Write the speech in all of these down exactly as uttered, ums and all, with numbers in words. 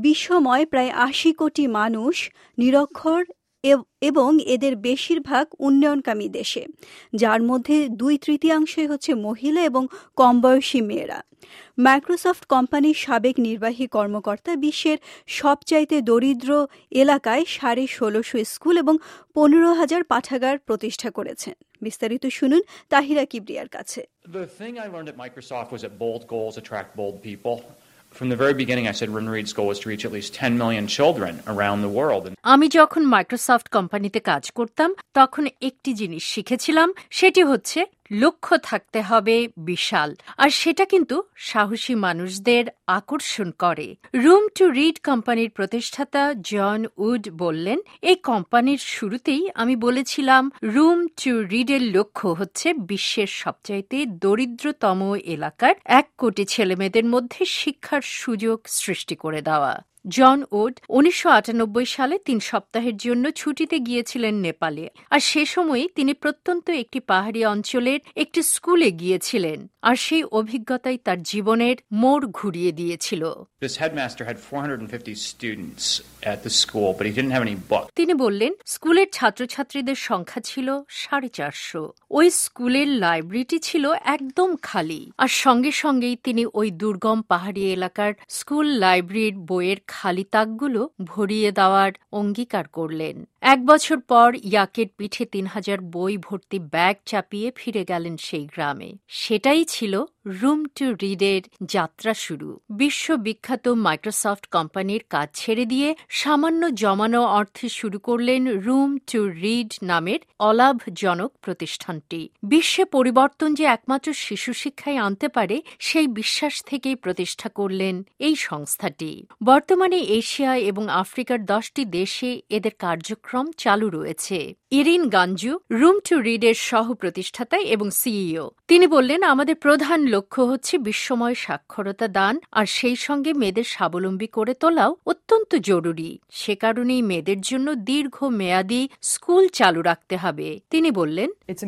বিশ্বময় প্রায় আশি কোটি মানুষ নিরক্ষর এবং এদের বেশিরভাগ উন্নয়নকামী দেশে, যার মধ্যে দুই তৃতীয়াংশই হচ্ছে মহিলা এবং কমবয়সী মেয়েরা। মাইক্রোসফট কোম্পানির সাবেক নির্বাহী কর্মকর্তা বিশ্বের সবচাইতে দরিদ্র এলাকায় সাড়ে ষোলোশো স্কুল এবং পনেরো হাজার পাঠাগার প্রতিষ্ঠা করেছেন। বিস্তারিত শুনুন তাহিরা কিবরিয়ার কাছে। The thing I learned at Microsoft was that bold goals attract bold people. From the very beginning, I said Rinna Reed's goal was to reach at least ten million children around the world. আমি যখন Microsoft কোম্পানিতে কাজ করতাম তখন একটি জিনিস শিখেছিলাম, সেটি হচ্ছে লক্ষ্য থাকতে হবে বিশাল, আর সেটা কিন্তু সাহসী মানুষদের আকর্ষণ করে। রুম টু রিড কোম্পানির প্রতিষ্ঠাতা জন উড বললেন, এই কোম্পানির শুরুতেই আমি বলেছিলাম রুম টু রিডের লক্ষ্য হচ্ছে বিশ্বের সবচাইতে দরিদ্রতম এলাকার এক কোটি ছেলেমেয়েদের মধ্যে শিক্ষার সুযোগ সৃষ্টি করে দেওয়া। জন উড উনিশশো আটানব্বই সালে তিন সপ্তাহের জন্য ছুটিতে গিয়েছিলেন নেপালে, আর সে সময় তিনি প্রত্যন্ত একটি পাহাড়ি অঞ্চলের একটি স্কুলে গিয়েছিলেন, আর সেই অভিজ্ঞতাই তার জীবনের মোড় ঘুরিয়ে দিয়েছিল। This headmaster had four hundred fifty students at the school, but he didn't have any books. তিনি বললেন, স্কুলের ছাত্রছাত্রীদের সংখ্যা ছিল সাড়ে চারশো। ওই স্কুলের লাইব্রেরিটি ছিল একদম খালি, আর সঙ্গে সঙ্গেই তিনি ওই দুর্গম পাহাড়ি এলাকার স্কুল লাইব্রেরির বইয়ের খালি তাকগুলো ভরিয়ে দেওয়ার অঙ্গীকার করলেন। এক বছর পর ইয়াকের পিঠে তিন হাজার বই ভর্তি ব্যাগ চাপিয়ে ফিরে গেলেন সেই গ্রামে। সেটাই ছিল রুম টু রিডের যাত্রা শুরু। বিশ্ববিখ্যাত মাইক্রোসফট কোম্পানির কাজ ছেড়ে দিয়ে সামান্য জমানো অর্থে শুরু করলেন রুম টু রিড নামের অলাভজনক প্রতিষ্ঠানটি। বিশ্বে পরিবর্তন যে একমাত্র শিশু শিক্ষায় আনতে পারে, সেই বিশ্বাস থেকেই প্রতিষ্ঠা করলেন এই সংস্থাটি। বর্তমানে এশিয়া এবং আফ্রিকার দশটি দেশে এদের কার্যক্রম চালু রয়েছে। ইরিন গাঞ্জু রুম টু রিডের সহ প্রতিষ্ঠাতা এবং সিইও। তিনি বললেন, আমাদের প্রধান লক্ষ্য হচ্ছে বিশ্বময় সাক্ষরতা দান, আর সেই সঙ্গে মেয়েদের স্বাবলম্বী করে তোলাও অত্যন্ত জরুরি। সে কারণেই মেয়েদের জন্য দীর্ঘ মেয়াদী স্কুল চালু রাখতে হবে। তিনি বললেন,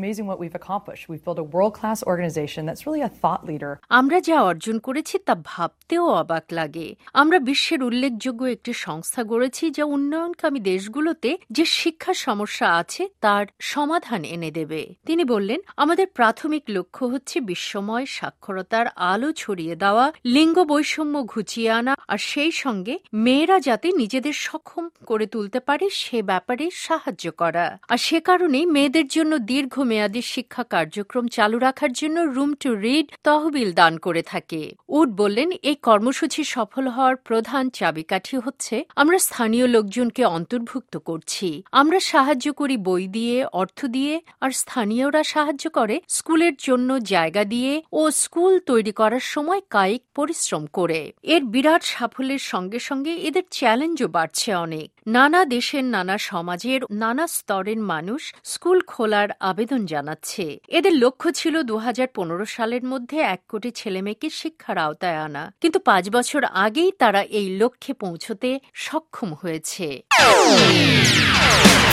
আমরা যা অর্জন করেছি তা ভাবতেও অবাক লাগে। আমরা বিশ্বের উল্লেখযোগ্য একটি সংস্থা গড়েছি যা উন্নয়নকামী দেশগুলোতে যে শিক্ষা সমস্যা আছে তার সমাধান এনে দেবে। তিনি বললেন, আমাদের প্রাথমিক লক্ষ্য হচ্ছে বিশ্বময় সাক্ষরতার আলো ছড়িয়ে দেওয়া, লিঙ্গ বৈষম্য ঘুচিয়ে আনা, আর সেই সঙ্গে মেয়েরা যাতে নিজেদের সক্ষম করে তুলতে পারে সে ব্যাপারে সাহায্য করা। আর সে কারণেই মেয়েদের জন্য দীর্ঘমেয়াদী শিক্ষা কার্যক্রম চালু রাখার জন্য রুম টু রিড তহবিল দান করে থাকে। উড বললেন, এই কর্মসূচি সফল হওয়ার প্রধান চাবিকাঠি হচ্ছে আমরা স্থানীয় লোকজনকে অন্তর্ভুক্ত করছি। আমরা সাহায্য করি বই দিয়ে, অর্থ দিয়ে, আর স্থানীয়রা সাহায্য করে স্কুলের জন্য জায়গা দিয়ে ও স্কুল তৈরি করার সময় কায়িক পরিশ্রম করে। এর বিরাট সাফল্যের সঙ্গে সঙ্গে এদের চ্যালেঞ্জও বাড়ছে অনেক। নানা দেশের, নানা সমাজের, নানা স্তরের মানুষ স্কুল খোলার আবেদন জানাচ্ছে। এদের লক্ষ্য ছিল দু হাজার পনেরো সালের মধ্যে এক কোটি ছেলেমেয়েকে শিক্ষার আওতায় আনা, কিন্তু পাঁচ বছর আগেই তারা এই লক্ষ্যে পৌঁছতে সক্ষম হয়েছে।